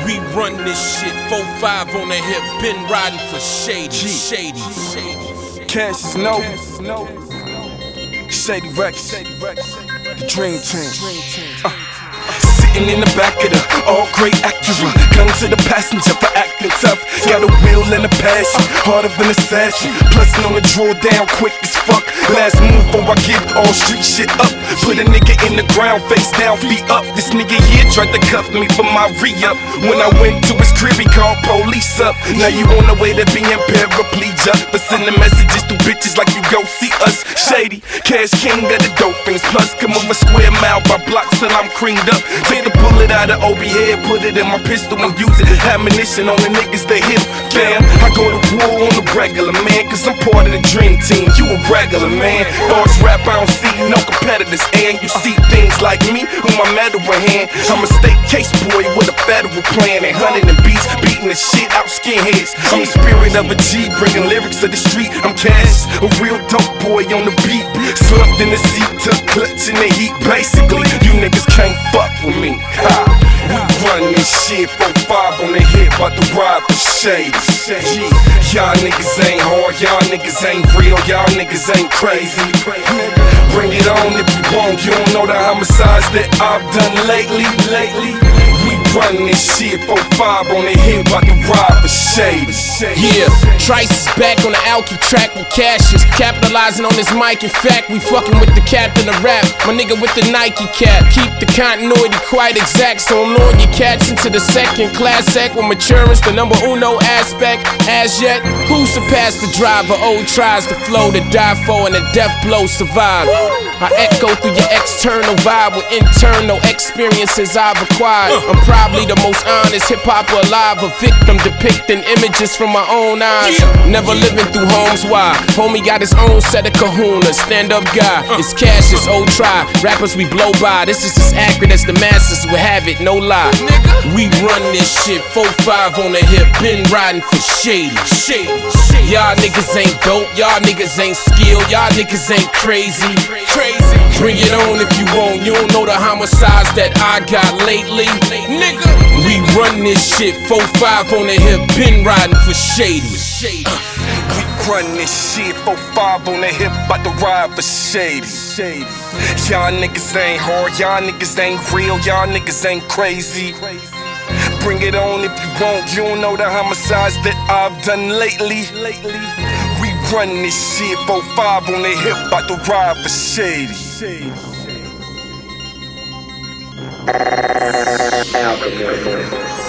We run this shit, 4-5 on the hip, been riding for Shady. Cash is no. Shady Rex, the Dream Team. Sitting in the back of the all-gray Acura, gun to the passenger for acting tough. Got a wheel and a passion, heart of an assassin. Plus on the draw down quick as fuck. Last move before I get all street shit up. Put a nigga in the ground, face down, feet up. This nigga here tried to cuff me for my re-up. When I went to his crib, he called police up. Now you on the way to being paraplegia, but sending messages to bitches like you go see us. Shady, Cash King of the dope things. Plus come over square mile by blocks till I'm creamed up. Take the bullet out of OB head, put it in my pistol and use it as ammunition on the niggas that hit fam. I go to war on the regular, man, cause I'm part of the Dream Team. You a regular, man. Boss rap, I don't see no competitors. And you see things like me with my medal in hand. I'm a state case boy with a federal plan. And hunting and beats, beating the shit out skinheads. I'm the spirit of a G, bringing lyrics to the street. I'm Cash, a real dope boy on the beat. Slumped in the seat, took clutch in the heat. Basically, you niggas can't fuck with me. We run this shit, 4-5 on the hip, bout to ride for Shady. Y'all niggas ain't hard, y'all niggas ain't real, y'all niggas ain't crazy. Bring it on if you want, you don't know the homicides that I've done lately. We run this shit, 4-5 on the hip, bout to ride for Shady. Yeah, Trice is back on the Alky track with Cassius, capitalizing on this mic. In fact, we fucking with the captain of rap, my nigga with the Nike cap. Keep the continuity quite exact, so I'm luring your cats into the second class act with maturance, the number uno aspect. As yet, who surpassed the driver? Old tries to flow to die for and a death blow survive. I echo through your external vibe with internal experiences I've acquired. I'm probably the most honest hip-hopper alive, a victim depicting images from my own eyes. Never living through homes, why? Homie got his own set of kahunas. Stand-up guy, it's Cassius, old try. Rappers we blow by, this is as accurate as the masses will have it, no lie. We run this shit, 4-5 on the hip, been riding for Shady. Y'all niggas ain't dope, y'all niggas ain't skilled, y'all niggas ain't crazy. Bring it on if you want, you don't know the homicides that I got lately. Nigga, we run this shit, 4-5 on the hip, been riding for Shady. We run this shit, 4-5 on the hip, bout to ride for Shady. Y'all niggas ain't hard, y'all niggas ain't real, y'all niggas ain't crazy. Bring it on if you want, you don't know the homicides that I've done lately. We run this shit, 4-5 on the hip, bout to ride for Shady. Alchemy.